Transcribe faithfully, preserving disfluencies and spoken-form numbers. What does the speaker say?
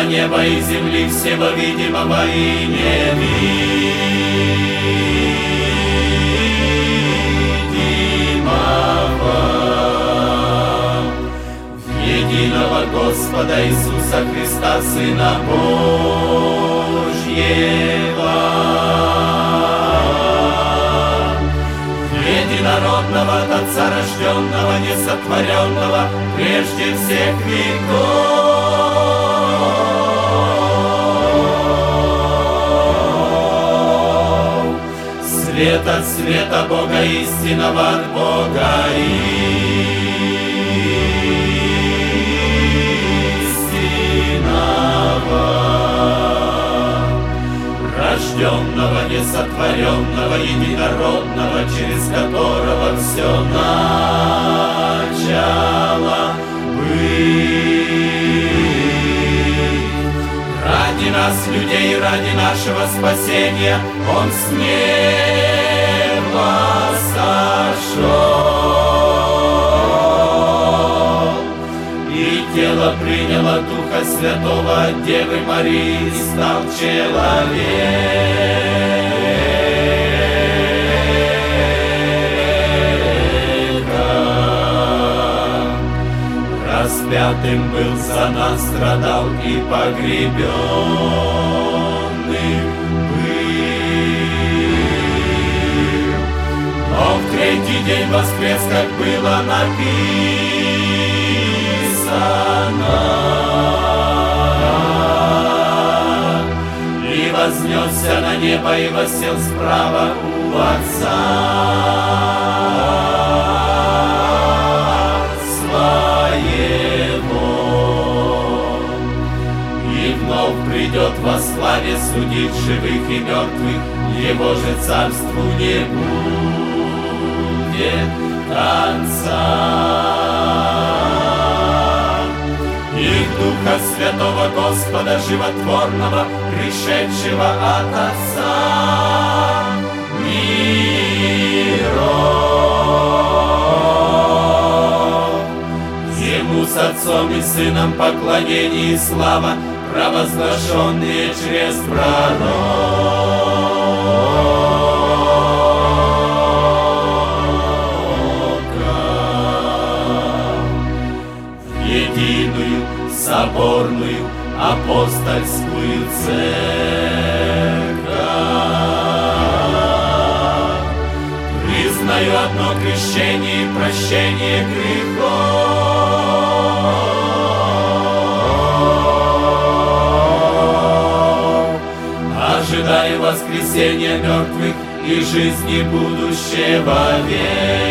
неба и земли, всего видимого и невидимого, в единого Господа Иисуса Христа, Сына Божьего, единородного от Отца рожденного, несотворенного прежде всех веков, свет от света Бога истинного от Бога истинного, рожденного, несотворенного, единородного, через которого все начало быть. Ради нас, людей, ради нашего спасения Он с неба сошел, и тело приняло Духа Святого от Девы Марии, стал человеком. Распятым был, за нас страдал и погребенный был, но в третий день воскрес, как было написано, и вознесся на небо и воссел справа у Отца Своего, и вновь придет во славе судить живых и мертвых, Его же царству не будет конца. И Духа Святого Господа Животворного, пришедшего от Отца миров, Ему с Отцом и Сыном поклонение и слава, провозглашенные через пророка, в единую соборную апостольскую церковь. Признаю одно крещение и прощение грехов, ожидаю воскресения мертвых и жизни будущего века.